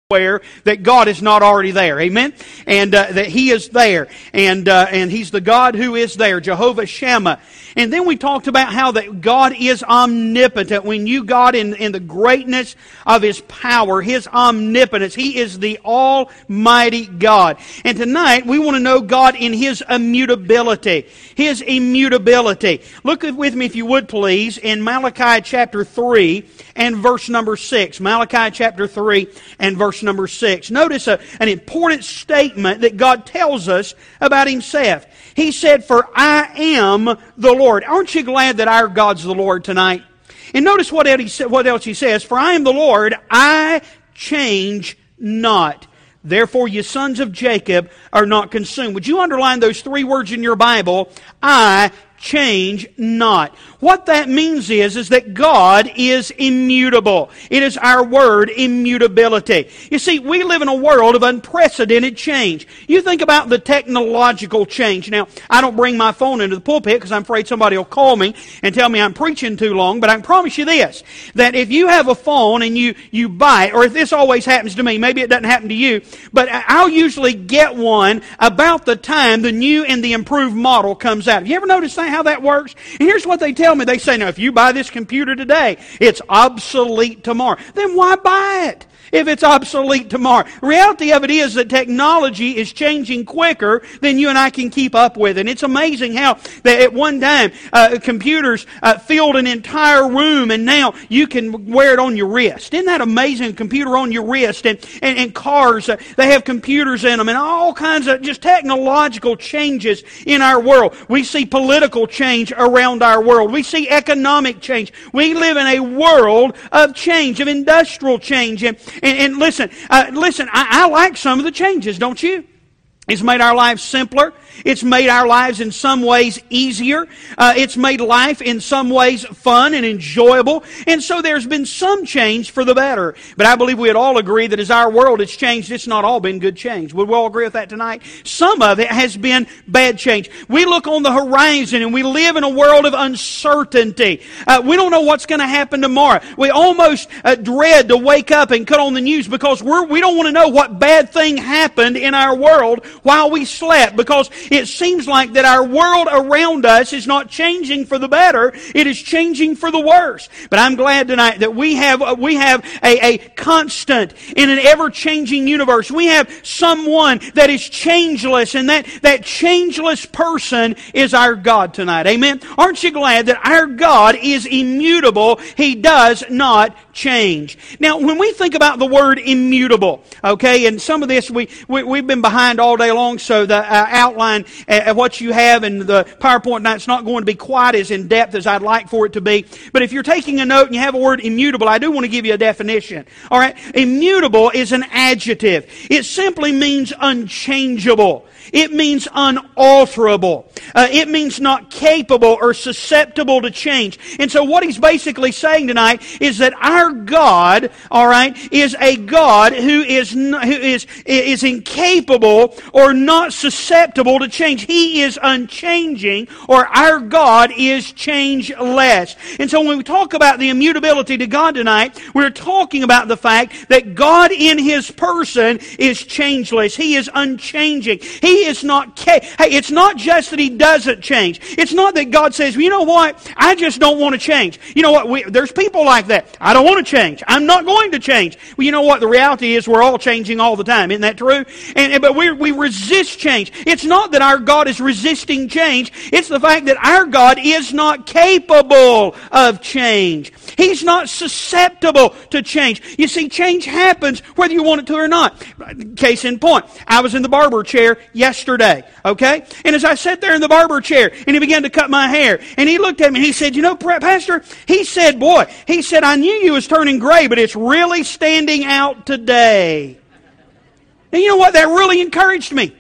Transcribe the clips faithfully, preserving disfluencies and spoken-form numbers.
aware that God is not already there. Amen? And uh, that He is there. And uh, and He's the God who is there. Jehovah Shammah. And then we talked about how that God is omnipotent. We knew God in, in the greatness of His power, His omnipotence. He is the Almighty God. And tonight we want to know God in His immutability. His immutability. Look with me, if you would please, in Malachi chapter three and verse number six. Malachi chapter three and verse number six. Notice a, an important statement that God tells us about Himself. He said, "For I am the Lord." Aren't you glad that our God's the Lord tonight? And notice what else He says. "For I am the Lord, I change not. Therefore, ye sons of Jacob are not consumed." Would you underline those three words in your Bible? I change not. What that means is, is that God is immutable. It is our word, immutability. You see, we live in a world of unprecedented change. You think about the technological change. Now, I don't bring my phone into the pulpit because I'm afraid somebody will call me and tell me I'm preaching too long, but I can promise you this, that if you have a phone and you, you buy it, or if this always happens to me, maybe it doesn't happen to you, but I'll usually get one about the time the new and the improved model comes out. Have you ever noticed that? How that works? And here's what they tell me. They say, now, if you buy this computer today, it's obsolete tomorrow. Then why buy it if it's obsolete tomorrow? The reality of it is that technology is changing quicker than you and I can keep up with. And it's amazing how that at one time uh, computers uh, filled an entire room, and now you can wear it on your wrist. Isn't that amazing? A computer on your wrist, and, and, and cars, uh, they have computers in them, and all kinds of just technological changes in our world. We see political change around our world. We see economic change. We live in a world of change, of industrial change. And, And, and listen, uh, listen, I, I like some of the changes, don't you? It's made our lives simpler. It's made our lives in some ways easier. Uh, it's made life in some ways fun and enjoyable. And so there's been some change for the better. But I believe we'd all agree that as our world has changed, it's not all been good change. Would we all agree with that tonight? Some of it has been bad change. We look on the horizon and we live in a world of uncertainty. Uh, we don't know what's going to happen tomorrow. We almost uh, dread to wake up and cut on the news because we're, we don't want to know what bad thing happened in our world while we slept, because it seems like that our world around us is not changing for the better, it is changing for the worse. But I'm glad tonight that we have we have a, a constant in an ever-changing universe. We have someone that is changeless, and that, that changeless person is our God tonight. Amen? Aren't you glad that our God is immutable? He does not change. Now, when we think about the word immutable, okay, and some of this we, we, we've been behind all day long, so the uh, outline of what you have in the PowerPoint tonight is not going to be quite as in depth as I'd like for it to be. But if you're taking a note and you have a word immutable, I do want to give you a definition. All right, immutable is an adjective. It simply means unchangeable. It means unalterable. Uh, it means not capable or susceptible to change. And so what he's basically saying tonight is that our God, all right, is a God who is not, who is is incapable or not susceptible to change. He is unchanging, or our God is changeless. And so when we talk about the immutability to God tonight, we're talking about the fact that God in His person is changeless. He is unchanging. He is not, hey, it's not just that He doesn't change. It's not that God says, well, you know what, I just don't want to change. You know what, we, there's people like that. I don't want to change. I'm not going to change. Well, you know what, the reality is we're all changing all the time. Isn't that true? And But we we resist change. It's not that our God is resisting change. It's the fact that our God is not capable of change. He's not susceptible to change. You see, change happens whether you want it to or not. Case in point, I was in the barber chair yesterday, okay? And as I sat there in the barber chair, and he began to cut my hair, and he looked at me and he said, you know, Pastor, he said, boy, he said, I knew you was turning gray, but it's really standing out today. And you know what? That really encouraged me.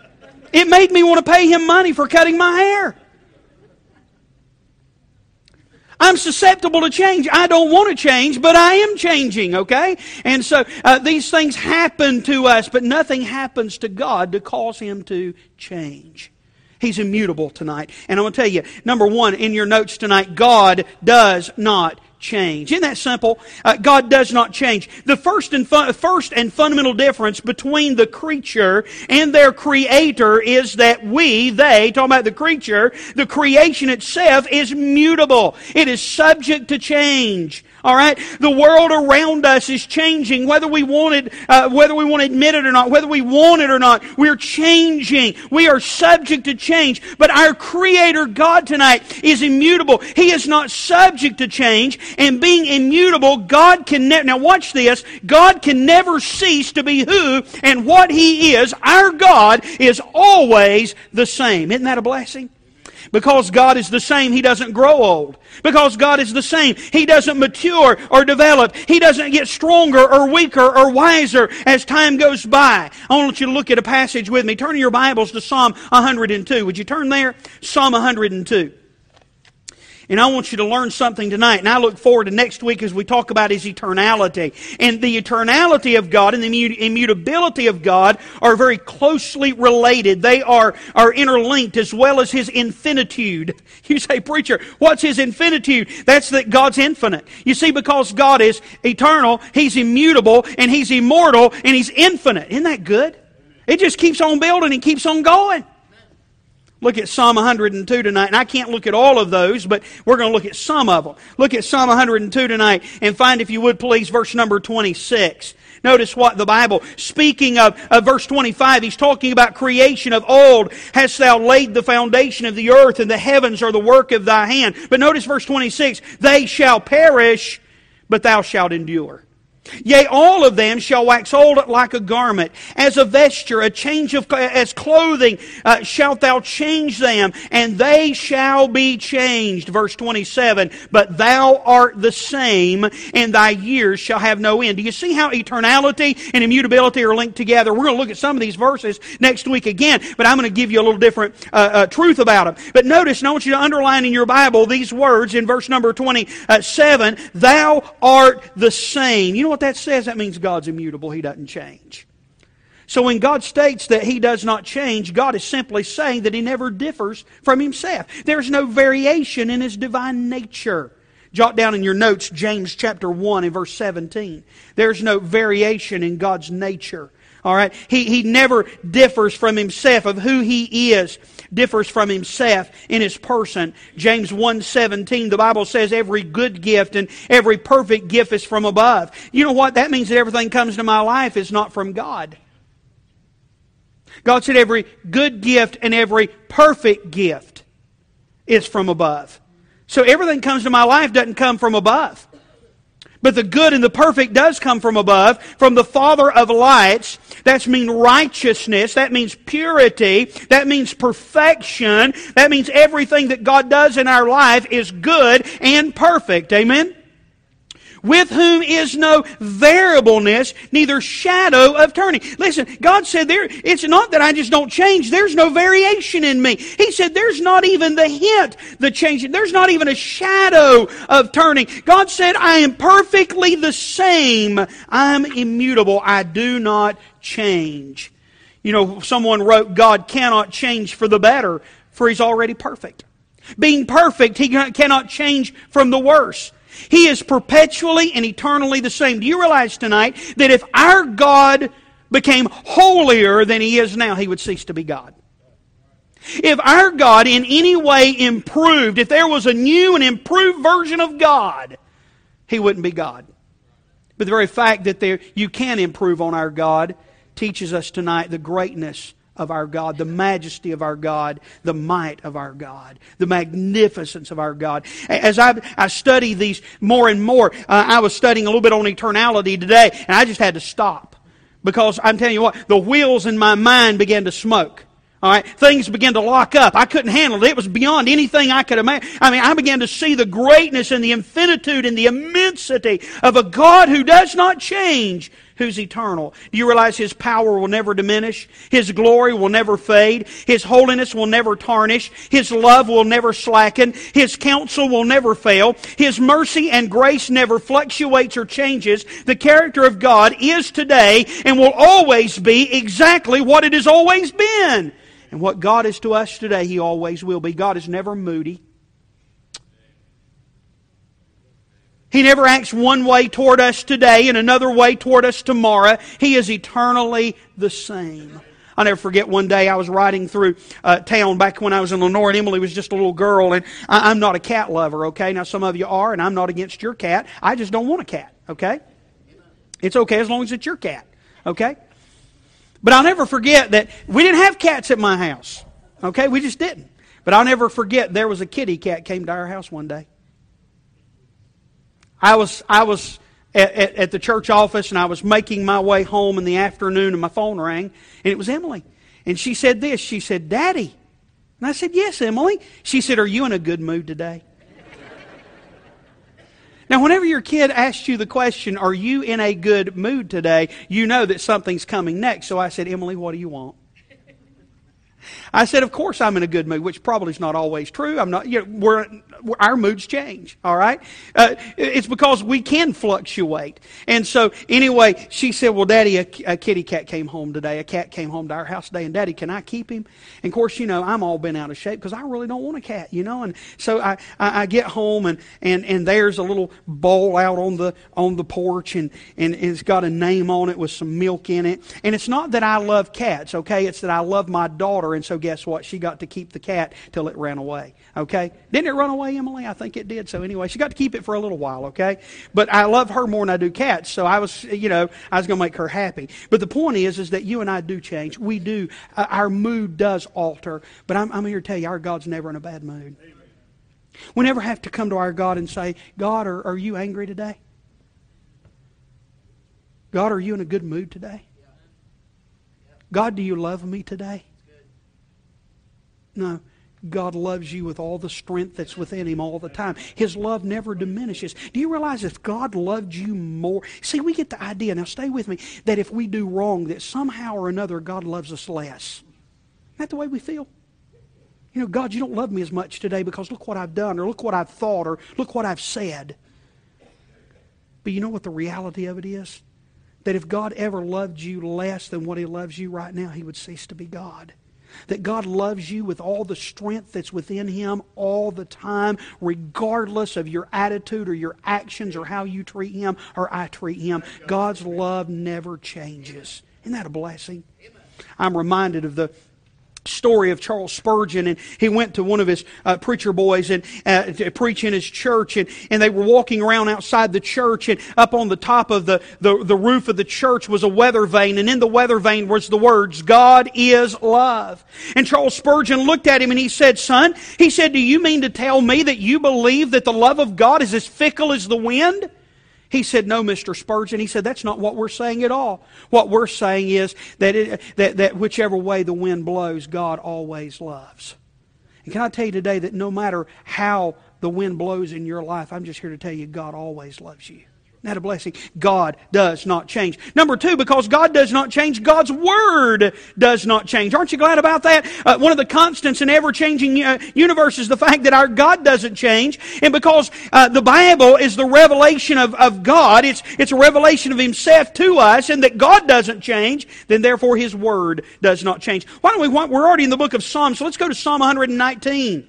It made me want to pay him money for cutting my hair. I'm susceptible to change. I don't want to change, but I am changing, okay? And so uh, these things happen to us, but nothing happens to God to cause Him to change. He's immutable tonight. And I'm going to tell you, number one, in your notes tonight, God does not change. Isn't that simple? Uh, God does not change. The first and fu- first and fundamental difference between the creature and their Creator is that we, they, talking about the creature, the creation itself is mutable. It is subject to change. All right, the world around us is changing, whether we want it, uh, whether we want to admit it or not, whether we want it or not. We're changing. We are subject to change. But our Creator God tonight is immutable. He is not subject to change, and being immutable, God can never. Now watch this. God can never cease to be who and what He is. Our God is always the same. Isn't that a blessing? Because God is the same, He doesn't grow old. Because God is the same, He doesn't mature or develop. He doesn't get stronger or weaker or wiser as time goes by. I want you to look at a passage with me. Turn your Bibles to Psalm one hundred two. Would you turn there? Psalm one hundred two. And I want you to learn something tonight. And I look forward to next week as we talk about His eternality. And the eternality of God and the immutability of God are very closely related. They are, are interlinked, as well as His infinitude. You say, preacher, what's His infinitude? That's that God's infinite. You see, because God is eternal, He's immutable, and He's immortal, and He's infinite. Isn't that good? It just keeps on building and keeps on going. Look at Psalm one hundred two tonight. And I can't look at all of those, but we're going to look at some of them. Look at Psalm one hundred two tonight and find, if you would please, verse number twenty-six. Notice what the Bible, speaking of, of verse twenty-five, he's talking about creation. Of old hast thou laid the foundation of the earth, and the heavens are the work of thy hand. But notice verse twenty-six. They shall perish, but thou shalt endure. Yea, all of them shall wax old like a garment. As a vesture, a change of, as clothing, uh, shalt thou change them, and they shall be changed. Verse twenty-seven, but thou art the same, and thy years shall have no end. Do you see how eternality and immutability are linked together? We're going to look at some of these verses next week again, but I'm going to give you a little different uh, uh, truth about them. But notice, and I want you to underline in your Bible these words in verse number twenty-seven, thou art the same. You know what that says? That means God's immutable. He doesn't change. So when God states that He does not change, God is simply saying that He never differs from Himself. There's no variation in His divine nature. Jot down in your notes James chapter one and verse seventeen. There's no variation in God's nature. All right? He, he never differs from Himself of who He is. Differs from Himself in His person. James one seventeen, the Bible says every good gift and every perfect gift is from above. You know what? That means that everything comes to my life is not from God. God said every good gift and every perfect gift is from above. So everything comes to my life doesn't come from above. But the good and the perfect does come from above, from the Father of lights. That means righteousness. That means purity. That means perfection. That means everything that God does in our life is good and perfect. Amen? With whom is no variableness, neither shadow of turning. Listen, God said there, it's not that I just don't change. There's no variation in me. He said there's not even the hint the change. There's not even a shadow of turning. God said, I am perfectly the same. I'm immutable. I do not change. You know, someone wrote, God cannot change for the better, for He's already perfect. Being perfect, He cannot change from the worse. He is perpetually and eternally the same. Do you realize tonight that if our God became holier than He is now, He would cease to be God? If our God in any way improved, if there was a new and improved version of God, He wouldn't be God. But the very fact that there, you can improve on our God teaches us tonight the greatness of our God, the majesty of our God, the might of our God, the magnificence of our God. As I, I study these more and more, uh, I was studying a little bit on eternality today, and I just had to stop. Because I'm telling you what, the wheels in my mind began to smoke. All right, things began to lock up. I couldn't handle it. It was beyond anything I could imagine. I mean, I began to see the greatness and the infinitude and the immensity of a God who does not change, who's eternal. Do you realize His power will never diminish? His glory will never fade. His holiness will never tarnish. His love will never slacken. His counsel will never fail. His mercy and grace never fluctuates or changes. The character of God is today and will always be exactly what it has always been. And what God is to us today, He always will be. God is never moody. He never acts one way toward us today and another way toward us tomorrow. He is eternally the same. I'll never forget one day I was riding through uh, town back when I was in Lenore, and Emily was just a little girl, and I, I'm not a cat lover, okay? Now some of you are, and I'm not against your cat. I just don't want a cat, okay? It's okay as long as it's your cat, okay? But I'll never forget that we didn't have cats at my house, okay? We just didn't. But I'll never forget there was a kitty cat came to our house one day. I was I was at, at, at the church office, and I was making my way home in the afternoon, and my phone rang, and it was Emily. And she said this, she said, "Daddy." And I said, "Yes, Emily." She said, "Are you in a good mood today?" Now, whenever your kid asks you the question, "Are you in a good mood today?" you know that something's coming next. So I said, "Emily, what do you want?" I said, "Of course I'm in a good mood," which probably is not always true. I'm not. You know, we're, we're our moods change. All right, uh, it's because we can fluctuate. And so, anyway, she said, "Well, Daddy, a, a kitty cat came home today. A cat came home to our house today, and Daddy, can I keep him?" And of course, you know, I'm all bent out of shape because I really don't want a cat, you know. And so I, I, I get home, and, and, and there's a little bowl out on the on the porch, and, and it's got a name on it with some milk in it. And it's not that I love cats, okay? It's that I love my daughter. And so guess what? She got to keep the cat till it ran away. Okay? Didn't it run away, Emily? I think it did. So anyway, she got to keep it for a little while. Okay? But I love her more than I do cats. So I was, you know, I was going to make her happy. But the point is, is that you and I do change. We do. Uh, our mood does alter. But I'm, I'm here to tell you, our God's never in a bad mood. Amen. We never have to come to our God and say, "God, are, are you angry today? God, are you in a good mood today? God, do you love me today?" No, God loves you with all the strength that's within Him all the time. His love never diminishes. Do you realize if God loved you more? See, we get the idea, now stay with me, that if we do wrong, that somehow or another God loves us less. Isn't that the way we feel? You know, "God, you don't love me as much today because look what I've done, or look what I've thought, or look what I've said." But you know what the reality of it is? That if God ever loved you less than what He loves you right now, He would cease to be God. That God loves you with all the strength that's within Him all the time, regardless of your attitude or your actions or how you treat Him or I treat Him. God's love never changes. Isn't that a blessing? I'm reminded of the story of Charles Spurgeon, and he went to one of his uh, preacher boys and uh, to preach in his church, and, and they were walking around outside the church, and up on the top of the, the, the roof of the church was a weather vane, and in the weather vane was the words, "God is love." And Charles Spurgeon looked at him and he said, "Son," he said, "do you mean to tell me that you believe that the love of God is as fickle as the wind?" He said, "No, Mister Spurgeon." He said, "That's not what we're saying at all. What we're saying is that, it, that, that whichever way the wind blows, God always loves." And can I tell you today that no matter how the wind blows in your life, I'm just here to tell you God always loves you. Isn't that a blessing? God does not change. Number two, because God does not change, God's Word does not change. Aren't you glad about that? Uh, one of the constants in ever-changing uh, universe is the fact that our God doesn't change. And because uh, the Bible is the revelation of, of God, it's, it's a revelation of Himself to us, and that God doesn't change, then therefore His Word does not change. Why don't we, we're already in the book of Psalms, so let's go to Psalm one nineteen.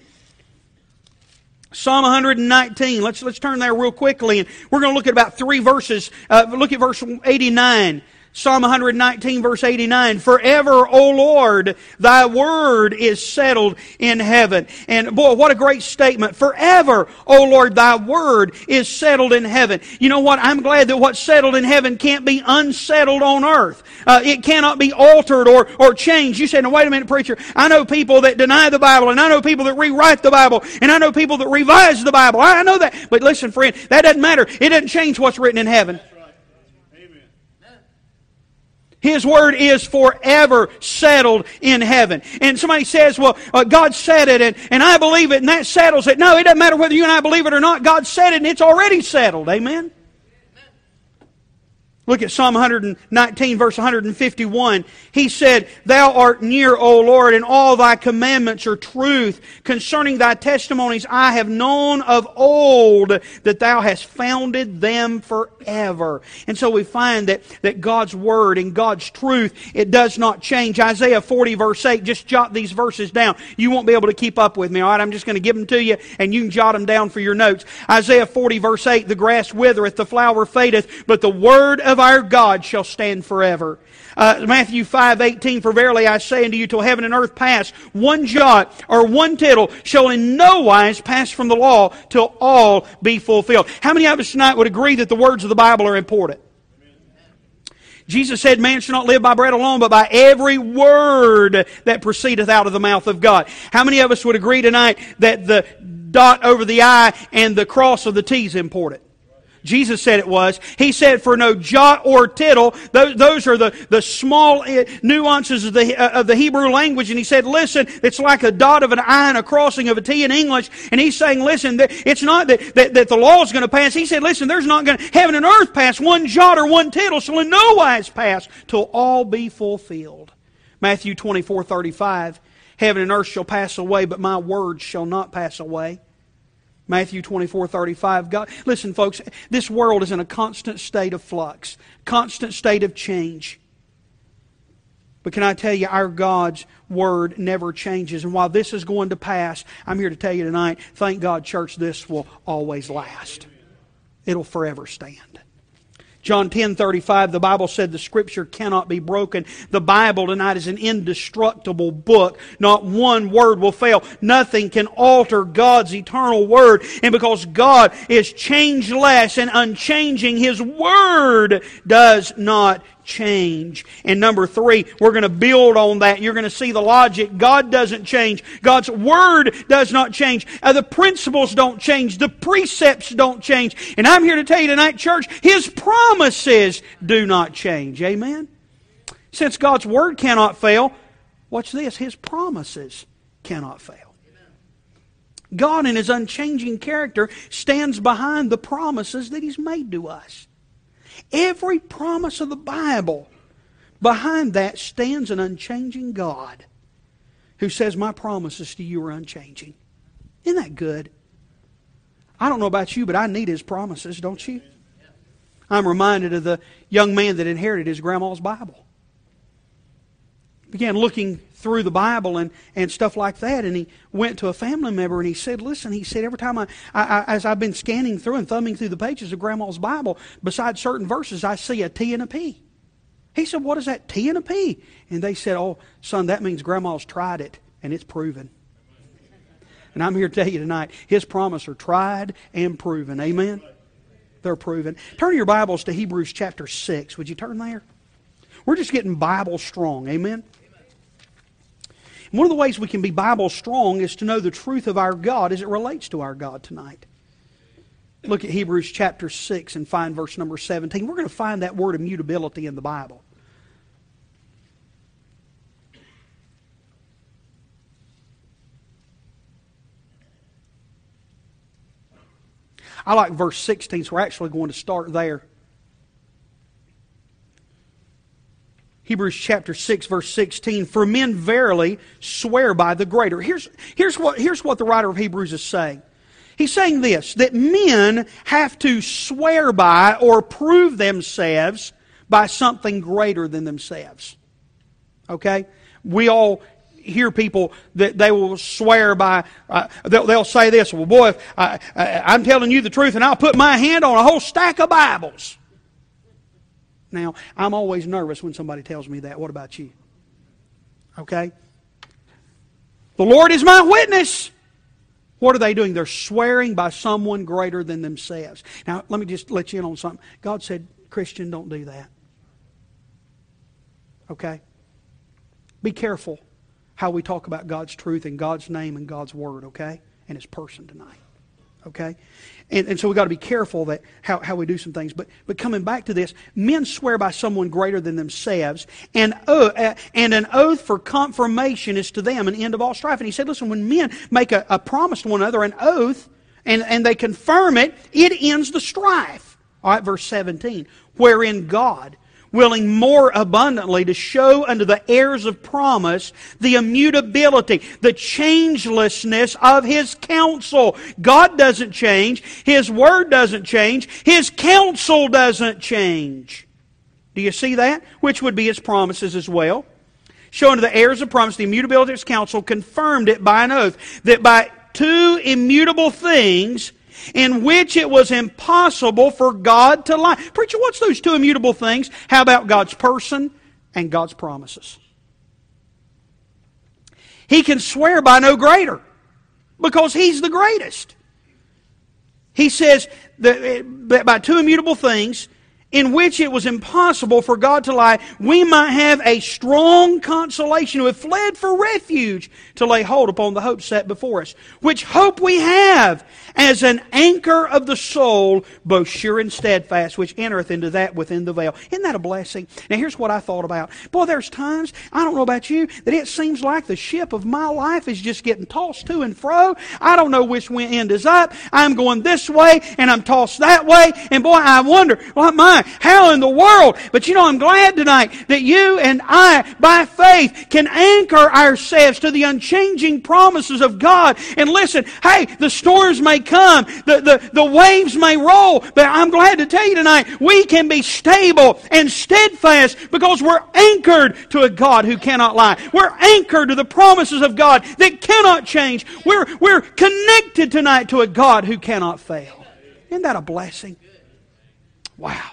Psalm one nineteen. Let's let's turn there real quickly, and we're going to look at about three verses. Uh, look at verse eighty-nine. Psalm one nineteen, verse eighty-nine. "Forever, O Lord, Thy word is settled in heaven." And boy, what a great statement. Forever, O Lord, Thy word is settled in heaven. You know what? I'm glad that what's settled in heaven can't be unsettled on earth. Uh, it cannot be altered or, or changed. You say, "Now wait a minute, preacher. I know people that deny the Bible, and I know people that rewrite the Bible, and I know people that revise the Bible. I know that." But listen, friend, that doesn't matter. It doesn't change what's written in heaven. His Word is forever settled in heaven. And somebody says, "Well, uh, God said it, and, and I believe it, and that settles it." No, it doesn't matter whether you and I believe it or not. God said it, and it's already settled. Amen? Look at Psalm one nineteen, verse one fifty-one. He said, Thou art near, O Lord, and all Thy commandments are truth. Concerning Thy testimonies I have known of old, that Thou hast founded them forever. And so we find that, that God's Word and God's truth, it does not change. Isaiah forty, verse eight, just jot these verses down. You won't be able to keep up with me, all right? I'm just going to give them to you, and you can jot them down for your notes. Isaiah forty, verse eight, The grass withereth, the flower fadeth, but the Word of our God shall stand forever. Uh, Matthew five eighteen, For verily I say unto you, till heaven and earth pass, one jot or one tittle shall in no wise pass from the law till all be fulfilled. How many of us tonight would agree that the words of the Bible are important? Jesus said, Man shall not live by bread alone, but by every word that proceedeth out of the mouth of God. How many of us would agree tonight that the dot over the I and the cross of the T is important? Jesus said it was. He said, for no jot or tittle, those, those are the, the small nuances of the, uh, of the Hebrew language. And He said, listen, it's like a dot of an I and a crossing of a T in English. And He's saying, listen, it's not that, that, that the law is going to pass. He said, listen, there's not going to, heaven and earth pass, one jot or one tittle shall in no wise pass till all be fulfilled. Matthew twenty-four thirty-five, Heaven and earth shall pass away, but my words shall not pass away. Matthew twenty-four thirty-five. God, listen, folks, this world is in a constant state of flux, constant state of change. But can I tell you, our God's Word never changes. And while this is going to pass, I'm here to tell you tonight, thank God, church, this will always last. It'll forever stand. John ten thirty-five, the Bible said the Scripture cannot be broken. The Bible tonight is an indestructible book. Not one word will fail. Nothing can alter God's eternal Word. And because God is changeless and unchanging, His Word does not change. And number three, we're going to build on that. You're going to see the logic. God doesn't change. God's Word does not change. Uh, the principles don't change. The precepts don't change. And I'm here to tell you tonight, church, His promises do not change. Amen? Since God's Word cannot fail, watch this, His promises cannot fail. God in His unchanging character stands behind the promises that He's made to us. Every promise of the Bible, behind that stands an unchanging God who says, my promises to you are unchanging. Isn't that good? I don't know about you, but I need His promises, don't you? I'm reminded of the young man that inherited his grandma's Bible. Began looking through the Bible and, and stuff like that, and he went to a family member and he said, listen, he said, every time I, I, I as I've been scanning through and thumbing through the pages of Grandma's Bible, beside certain verses, I see a T and a P. He said, what is that T and a P? And they said, oh, son, that means Grandma's tried it and it's proven. And I'm here to tell you tonight, His promises are tried and proven. Amen? They're proven. Turn your Bibles to Hebrews chapter six. Would you turn there? We're just getting Bible strong. Amen? One of the ways we can be Bible strong is to know the truth of our God as it relates to our God tonight. Look at Hebrews chapter six and find verse number seventeen. We're going to find that word immutability in the Bible. I like verse sixteen, so we're actually going to start there. Hebrews chapter six, verse sixteen, for men verily swear by the greater. Here's, here's, what, here's what the writer of Hebrews is saying. He's saying this, that men have to swear by or prove themselves by something greater than themselves. Okay? We all hear people that they will swear by, uh, they'll, they'll say this, well boy, if I, I, I'm telling you the truth and I'll put my hand on a whole stack of Bibles. Now, I'm always nervous when somebody tells me that. What about you? Okay? The Lord is my witness. What are they doing? They're swearing by someone greater than themselves. Now, let me just let you in on something. God said, Christian, don't do that. Okay? Be careful how we talk about God's truth and God's name and God's Word, okay? And His person tonight. Okay? And, and so we've got to be careful that how, how we do some things. But but coming back to this, men swear by someone greater than themselves, and, uh, and an oath for confirmation is to them an end of all strife. And he said, listen, when men make a, a promise to one another, an oath, and, and they confirm it, it ends the strife. All right, verse seventeen. Wherein God, willing more abundantly to show unto the heirs of promise the immutability, the changelessness of His counsel. God doesn't change. His Word doesn't change. His counsel doesn't change. Do you see that? Which would be His promises as well. Showing to the heirs of promise the immutability of His counsel, confirmed it by an oath, that by two immutable things in which it was impossible for God to lie. Preacher, what's those two immutable things? How about God's person and God's promises? He can swear by no greater because He's the greatest. He says that by two immutable things in which it was impossible for God to lie, we might have a strong consolation who have fled for refuge to lay hold upon the hope set before us. Which hope we have as an anchor of the soul, both sure and steadfast, which entereth into that within the veil. Isn't that a blessing? Now here's what I thought about. Boy, there's times, I don't know about you, that it seems like the ship of my life is just getting tossed to and fro. I don't know which end is up. I'm going this way and I'm tossed that way. And boy, I wonder, well, my, how in the world? But you know, I'm glad tonight that you and I, by faith, can anchor ourselves to the unchanging promises of God. And listen, hey, the storms may come, the, the, the waves may roll, but I'm glad to tell you tonight, we can be stable and steadfast because we're anchored to a God who cannot lie. We're anchored to the promises of God that cannot change. We're, we're connected tonight to a God who cannot fail. Isn't that a blessing? Wow.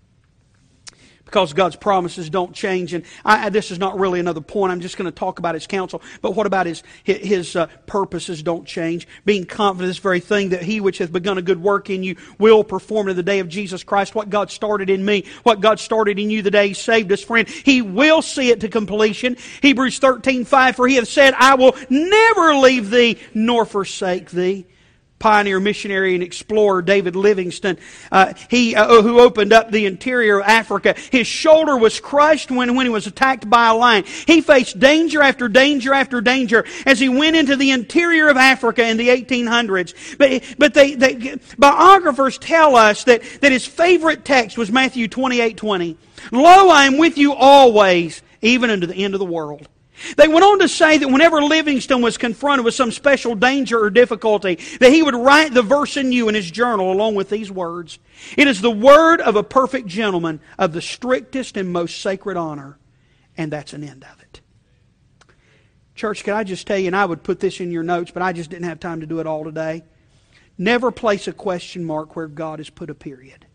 Because God's promises don't change. And I, this is not really another point. I'm just going to talk about His counsel. But what about His, his uh, purposes don't change? Being confident of this very thing, that He which hath begun a good work in you will perform to the day of Jesus Christ. What God started in me, what God started in you the day He saved us, friend, He will see it to completion. Hebrews thirteen five, for He hath said, I will never leave thee nor forsake thee. Pioneer, missionary, and explorer David Livingstone, uh, he uh, who opened up the interior of Africa. His shoulder was crushed when, when he was attacked by a lion. He faced danger after danger after danger as he went into the interior of Africa in the eighteen hundreds. But, but they, they, biographers tell us that, that his favorite text was Matthew twenty-eight twenty. Lo, I am with you always, even unto the end of the world. They went on to say that whenever Livingstone was confronted with some special danger or difficulty, that he would write the verse anew in his journal along with these words. It is the word of a perfect gentleman of the strictest and most sacred honor. And that's an end of it. Church, can I just tell you, and I would put this in your notes, but I just didn't have time to do it all today. Never place a question mark where God has put a period.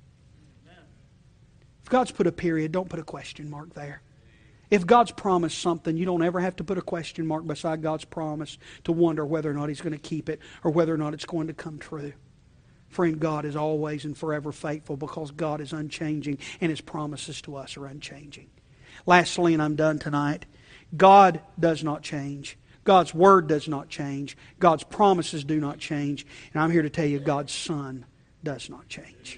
If God's put a period, don't put a question mark there. If God's promised something, you don't ever have to put a question mark beside God's promise to wonder whether or not He's going to keep it or whether or not it's going to come true. Friend, God is always and forever faithful because God is unchanging and His promises to us are unchanging. Lastly, and I'm done tonight, God does not change. God's Word does not change. God's promises do not change. And I'm here to tell you, God's Son does not change.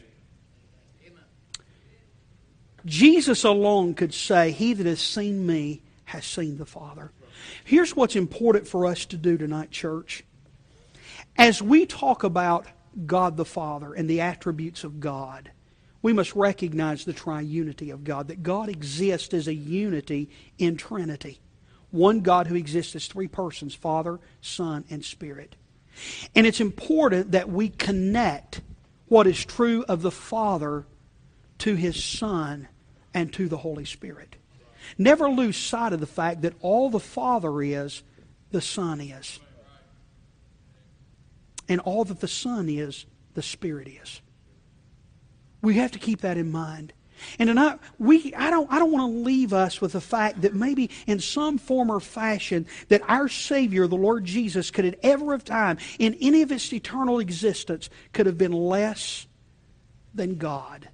Jesus alone could say, He that has seen me has seen the Father. Here's what's important for us to do tonight, church. As we talk about God the Father and the attributes of God, we must recognize the triunity of God, that God exists as a unity in Trinity. One God who exists as three persons, Father, Son, and Spirit. And it's important that we connect what is true of the Father to His Son and to the Holy Spirit. Never lose sight of the fact that all the Father is, the Son is. And all that the Son is, the Spirit is. We have to keep that in mind. And tonight, we, I don't, I don't want to leave us with the fact that maybe in some form or fashion that our Savior, the Lord Jesus, could at ever of time, in any of His eternal existence, could have been less than God.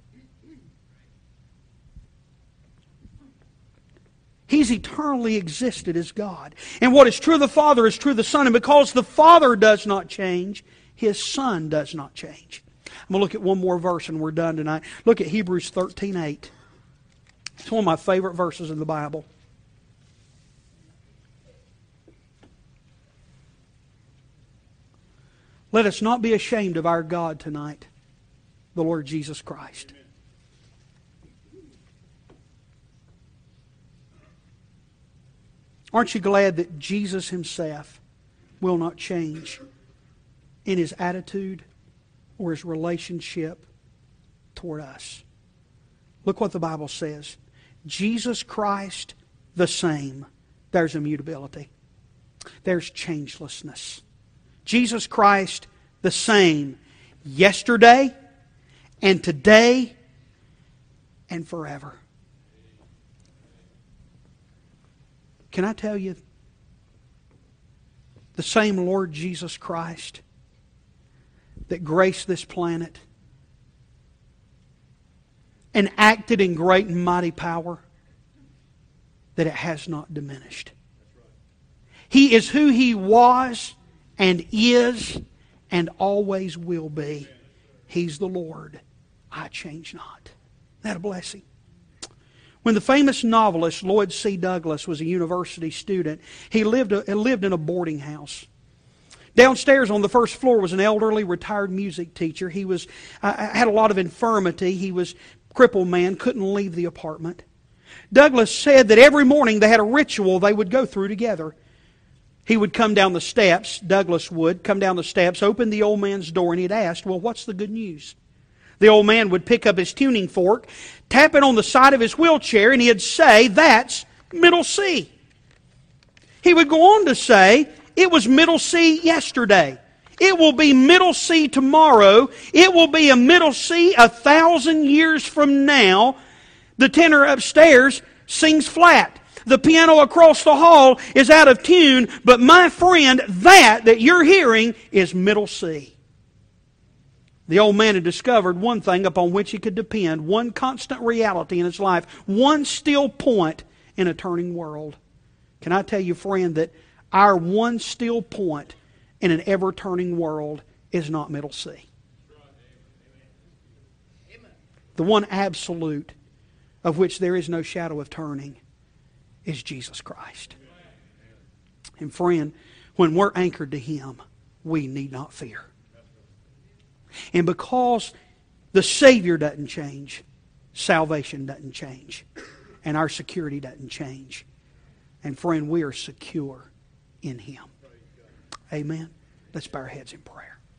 He's eternally existed as God. And what is true of the Father is true of the Son. And because the Father does not change, His Son does not change. I'm going to look at one more verse and we're done tonight. Look at Hebrews thirteen eight. It's one of my favorite verses in the Bible. Let us not be ashamed of our God tonight, the Lord Jesus Christ. Aren't you glad that Jesus Himself will not change in His attitude or His relationship toward us? Look what the Bible says. Jesus Christ the same. There's immutability. There's changelessness. Jesus Christ the same yesterday and today and forever. Can I tell you, the same Lord Jesus Christ that graced this planet and acted in great and mighty power, that it has not diminished. He is who He was and is and always will be. He's the Lord. I change not. Isn't that a blessing? When the famous novelist Lloyd C. Douglas was a university student, he lived, a, lived in a boarding house. Downstairs on the first floor was an elderly retired music teacher. He was uh, had a lot of infirmity. He was a crippled man, couldn't leave the apartment. Douglas said that every morning they had a ritual they would go through together. He would come down the steps, Douglas would, come down the steps, open the old man's door, and he'd ask, well, what's the good news? The old man would pick up his tuning fork, tap it on the side of his wheelchair, and he'd say, that's middle C. He would go on to say, it was middle C yesterday. It will be middle C tomorrow. It will be a middle C a thousand years from now. The tenor upstairs sings flat. The piano across the hall is out of tune, but my friend, that that you're hearing is middle C. The old man had discovered one thing upon which he could depend, one constant reality in his life, one still point in a turning world. Can I tell you, friend, that our one still point in an ever-turning world is not middle C. The one absolute of which there is no shadow of turning is Jesus Christ. And friend, when we're anchored to Him, we need not fear. And because the Savior doesn't change, salvation doesn't change. And our security doesn't change. And friend, we are secure in Him. Amen. Let's bow our heads in prayer.